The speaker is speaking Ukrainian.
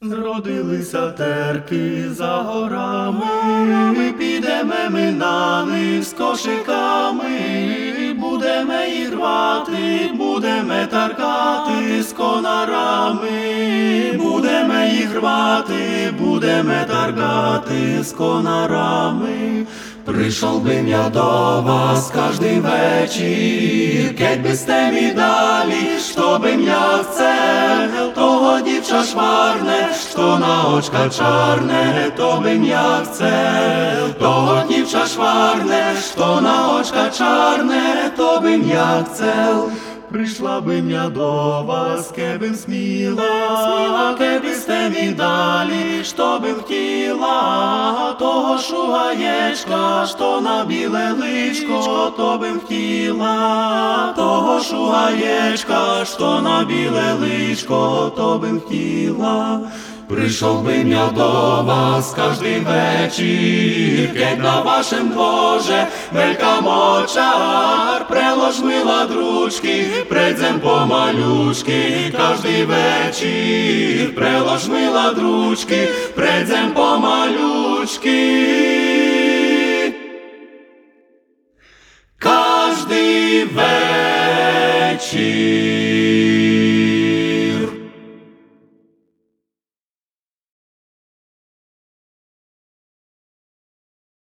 Зродилися терки за горами, підемо ми на них з кошиками, будемо їх рвати, будемо таркати з конарами, будемо їх рвати, будемо таркати з конарами. Прийшов би я до вас каждый вечір, кеть би сте мі далі, що би я chcel, того дівча шварне, що на очка чарне, то би я chcel, того дівча шварне, що на очка чарне, то би я chcel. Прийшла би я до вас, кебим сміла, кеби сте мі далі, що би хотіла, того шугаєчка, що на біле личко, то би хотіла, того шугаєчка, що на біле личко, то би хотіла. Прийшов би я до вас каждый вечір, кеть на вашем дворе велька мочар, преложила дручки, прийдем помалючки, каждый вечір, преложила дручки, прийдем помалючки. Каждый вечір.